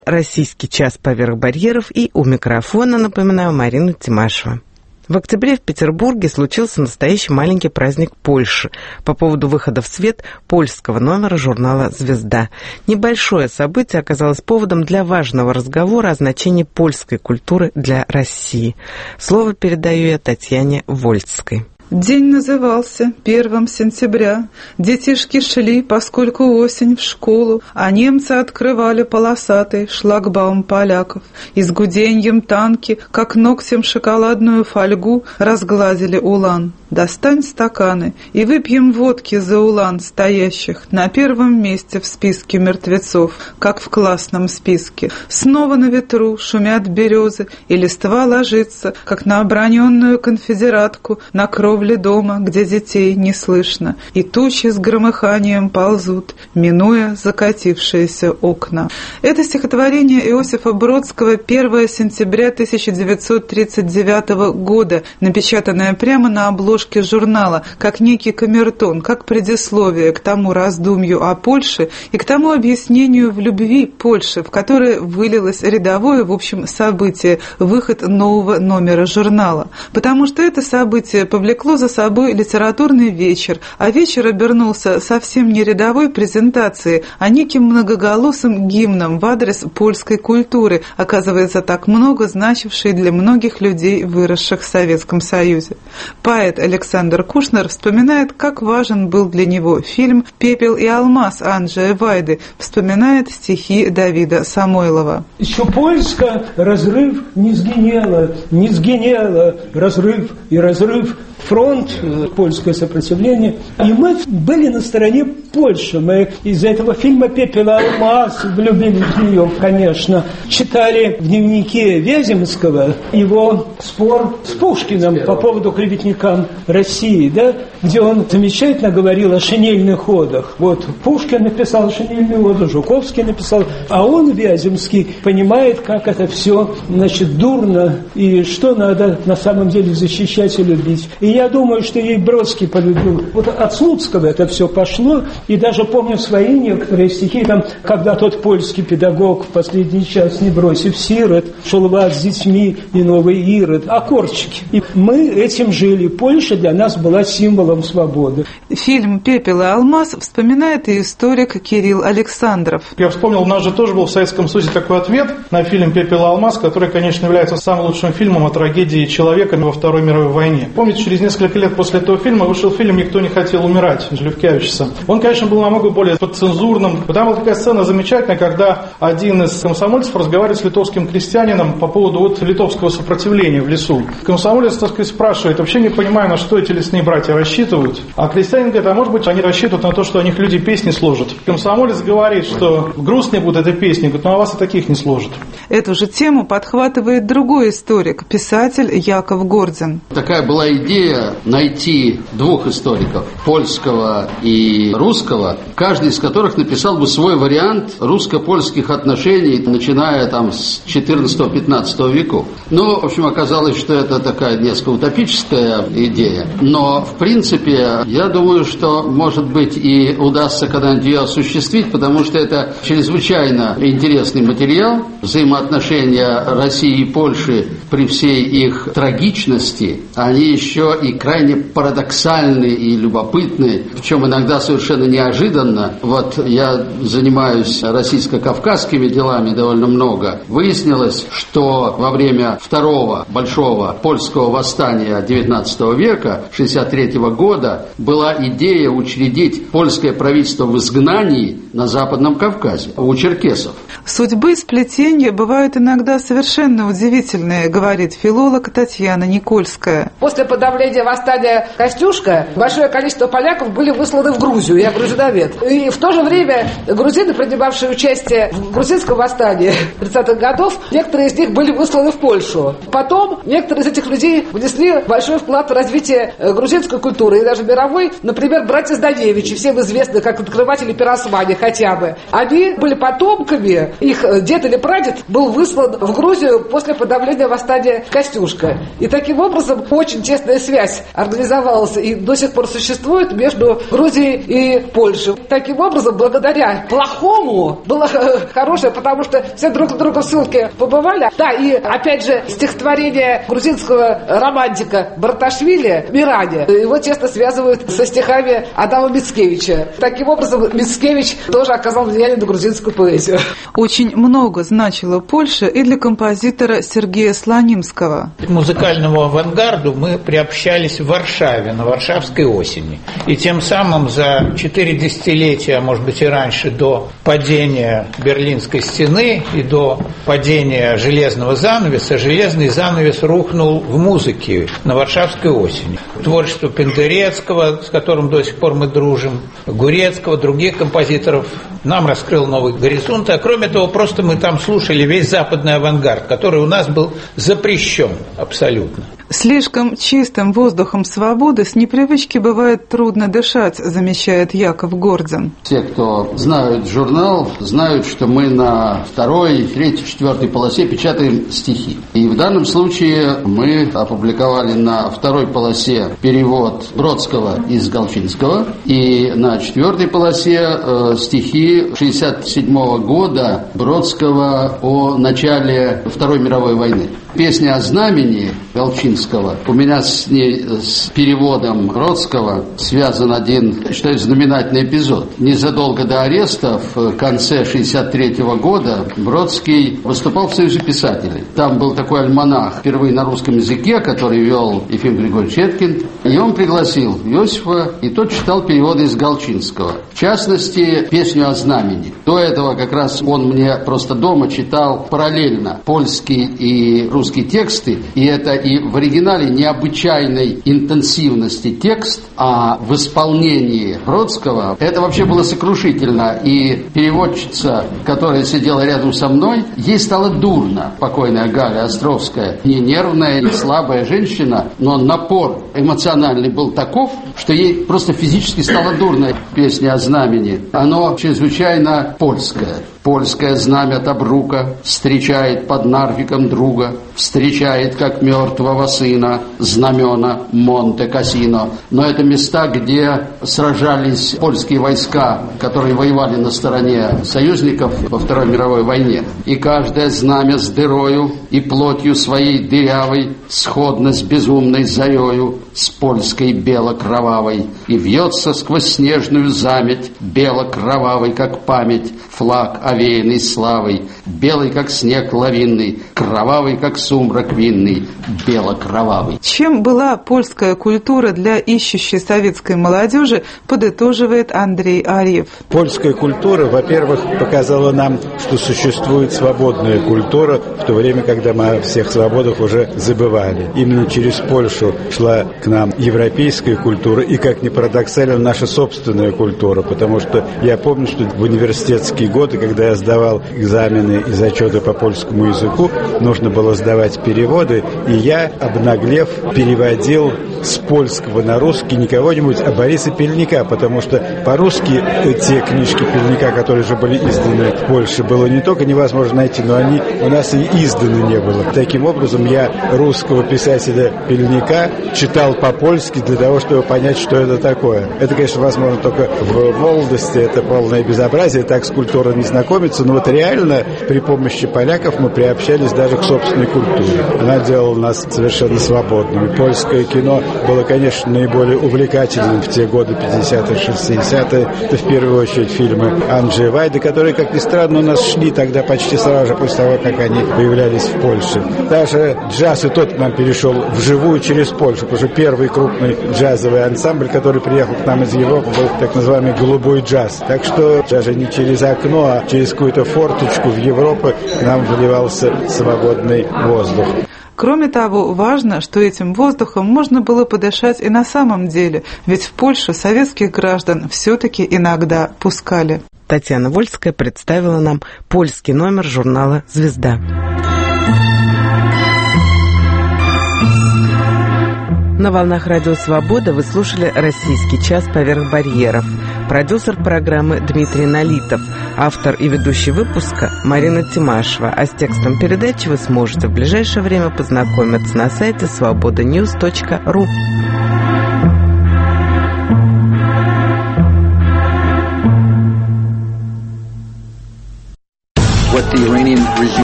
Российский час поверх барьеров, и у микрофона, напоминаю, Марина Тимашева. В октябре в Петербурге случился настоящий маленький праздник Польши по поводу выхода в свет польского номера журнала «Звезда». Небольшое событие оказалось поводом для важного разговора о значении польской культуры для России. Слово передаю я Татьяне Вольцкой. День назывался 1 сентября. Детишки шли, поскольку осень, в школу, а немцы открывали полосатый шлагбаум поляков. И с гуденьем танки, как ногтем шоколадную фольгу, разгладили улан. Достань стаканы и выпьем водки за улан стоящих на первом месте в списке мертвецов, как в классном списке. Снова на ветру шумят березы, и листва ложится, как на оброненную конфедератку на кровле дома, где детей не слышно, и тучи с громыханием ползут, минуя закатившиеся окна. Это стихотворение Иосифа Бродского 1 сентября 1939 года, напечатанное прямо на обложке журнала, как некий камертон, как предисловие к тому раздумью о Польше и к тому объяснению в любви Польши, в которое вылилось рядовое, в общем, событие, выход нового номера журнала. Потому что это событие повлекло за собой литературный вечер, а вечер обернулся совсем не рядовой презентацией, а неким многоголосым гимном в адрес польской культуры, оказывается, так много значившей для многих людей, выросших в Советском Союзе. Поэт Александр Кушнер вспоминает, как важен был для него фильм «Пепел и алмаз» Анджея Вайды, вспоминает стихи Давида Самойлова. Еще Польска разрыв не сгинела, разрыв и разрыв. Фронт, польское сопротивление. И мы были на стороне Польши. Мы из этого фильма «Пепел и алмаз» влюбились в нее, конечно. Читали в дневнике Вяземского его спор с Пушкиным по поводу клеветникам России, да, где он замечательно говорил о шинельных одах. Вот Пушкин написал шинельные оды, Жуковский написал, а он, Вяземский, понимает, как это все, значит, дурно и что надо на самом деле защищать и любить. И я думаю, что ей Бродский полюбил. Вот от Слуцкого это все пошло, и даже помню свои некоторые стихи, там, когда тот польский педагог в последний час, не бросив сирот, шел в ад с детьми и новый Ирод, аккордчики. И мы этим жили. Польша для нас была символом свободы. Фильм «Пепел и алмаз» вспоминает и историк Кирилл Александров. Я вспомнил, у нас же тоже был в Советском Союзе такой ответ на фильм «Пепел и алмаз», который, конечно, является самым лучшим фильмом о трагедии человека во Второй мировой войне. Помните, через несколько лет после этого фильма вышел фильм «Никто не хотел умирать» Жлюбкевича. Он, конечно, был намного более подцензурным. Там была такая сцена замечательная, когда один из комсомольцев разговаривает с литовским крестьянином по поводу вот литовского сопротивления в лесу. Комсомолец, так сказать, спрашивает, вообще не понимаю, на что эти лесные братья рассчитывают. А крестьянин говорит, а может быть, они рассчитывают на то, что о них люди песни сложат. Комсомолец говорит, что грустные будут этой песни, говорит, ну а вас и таких не сложат. Эту же тему подхватывает другой историк, писатель Яков Гордин. Такая была идея найти двух историков, польского и русского, каждый из которых написал бы свой вариант русско-польских отношений, начиная там с 14-15 веков. Ну, в общем, оказалось, что это такая несколько утопическая идея, но, в принципе, я думаю, что, может быть, и удастся когда-нибудь ее осуществить, потому что это чрезвычайно интересный материал, взаимоотношения России и Польши при всей их трагичности, они еще и крайне парадоксальны и любопытны, причем иногда совершенно неожиданно. Вот я занимаюсь российско-кавказскими делами довольно много. Выяснилось, что во время второго большого польского восстания XIX века, 1963 года, была идея учредить польское правительство в изгнании на Западном Кавказе, у черкесов. Судьбы сплетения бывают иногда совершенно удивительные, говорит филолог Татьяна Никольская. После подавления восстания Костюшка большое количество поляков были высланы в Грузию, я грузиновед. И в то же время грузины, принимавшие участие в грузинском восстании 30-х годов, некоторые из них были высланы в Польшу. Потом некоторые из этих людей внесли большой вклад в развитие грузинской культуры и даже мировой. Например, братья Зданевичи, всем известны как открыватели пиросмани хотя бы. Они были потомками, их дед или прадед был выслан в Грузию после подавления восстания Костюшка. И таким образом очень тесная связь связь организовалась и до сих пор существует между Грузией и Польшей. Таким образом, благодаря плохому было хорошее, потому что все друг друга в ссылке побывали. Да, и опять же, стихотворение грузинского романтика Барташвили «Миране» его тесно связывают со стихами Адама Мицкевича. Таким образом, Мицкевич тоже оказал влияние на грузинскую поэзию. Очень много значила Польша и для композитора Сергея Слонимского. К музыкальному авангарду мы приобщались в Варшаве, на Варшавской осени. И тем самым за 4 десятилетия, а может быть и раньше, до падения Берлинской стены и до падения железного занавеса, железный занавес рухнул в музыке на Варшавской осени. Творчество Пендерецкого, с которым до сих пор мы дружим, Гурецкого, других композиторов нам раскрыл новые горизонты. А кроме того, просто мы там слушали весь западный авангард, который у нас был запрещен абсолютно. Слишком чистым воздухом свободы с непривычки бывает трудно дышать, замечает Яков Гордзин. Те, кто знают журнал, знают, что мы на 2-й, 3-й, 4-й полосе печатаем стихи. И в данном случае мы опубликовали на 2-й полосе перевод Бродского из Галчинского, и на 4-й полосе стихи 1967 года Бродского о начале Второй мировой войны. Песня о знамени Галчинского. У меня с переводом Бродского связан один, считаю, знаменательный эпизод. Незадолго до ареста, в конце 1963 года, Бродский выступал в Союзе писателей. Там был такой альманах, впервые на русском языке, который вел Ефим Григорьевич Эткин. И он пригласил Иосифа, и тот читал переводы из Галчинского. В частности, песню о знамени. До этого как раз он мне просто дома читал параллельно польский и русские тексты, и это и в оригинале необычайной интенсивности текст, а в исполнении Бродского это вообще было сокрушительно. И переводчица, которая сидела рядом со мной, ей стало дурно, покойная Галя Островская. Не нервная, не слабая женщина, но напор эмоциональный был таков, что ей просто физически стало дурно. Песня о знамени, оно чрезвычайно польское. Польское знамя Табрука встречает под Нарвиком друга, встречает, как мертвого сына, знамена Монте-Кассино. Но это места, где сражались польские войска, которые воевали на стороне союзников во Второй мировой войне. И каждое знамя с дырою и плотью своей дырявой сходно с безумной зарею, с польской бело-кровавой, и вьется сквозь снежную заметь, бело-кровавый, как память, флаг, овеянный славой, белый, как снег лавинный, кровавый, как сумрак винный, бело-кровавый. Чем была польская культура для ищущей советской молодежи, подытоживает Андрей Арьев. Польская культура, во-первых, показала нам, что существует свободная культура, в то время, когда мы о всех свободах уже забывали. Именно через Польшу шла к нам европейская культура и, как ни парадоксально, наша собственная культура, потому что я помню, что в университетские годы, когда я сдавал экзамены и зачеты по польскому языку, нужно было сдавать переводы, и я, обнаглев, переводил с польского на русский не кого-нибудь, а Бориса Пельника, потому что по-русски те книжки Пельника, которые же были изданы в Польше, было не только невозможно найти, но они у нас и изданы не было. Таким образом, я русского писателя Пельника читал по-польски для того, чтобы понять, что это такое. Это, конечно, возможно только в молодости, это полное безобразие, так с культурой не знакомиться, но вот реально при помощи поляков мы приобщались даже к собственной культуре. Она делала нас совершенно свободными. Польское кино было, конечно, наиболее увлекательным в те годы 50-е, 60-е. Это в первую очередь фильмы Анджея Вайды, которые, как ни странно, у нас шли тогда почти сразу же после того, как они появлялись в Польше. Даже джаз и тот к нам перешел вживую через Польшу, потому что первый крупный джазовый ансамбль, который приехал к нам из Европы, был так называемый голубой джаз. Так что даже не через окно, а через какую-то форточку в Европу нам выливался свободный воздух. Кроме того, важно, что этим воздухом можно было подышать и на самом деле, ведь в Польшу советских граждан все-таки иногда пускали. Татьяна Вольская представила нам польский номер журнала «Звезда». На волнах Радио Свобода вы слушали «Российский час поверх барьеров». продюсер программы Дмитрий Налитов, автор и ведущий выпуска Марина Тимашева. А с текстом передачи вы сможете в ближайшее время познакомиться на сайте svobodanews.ru.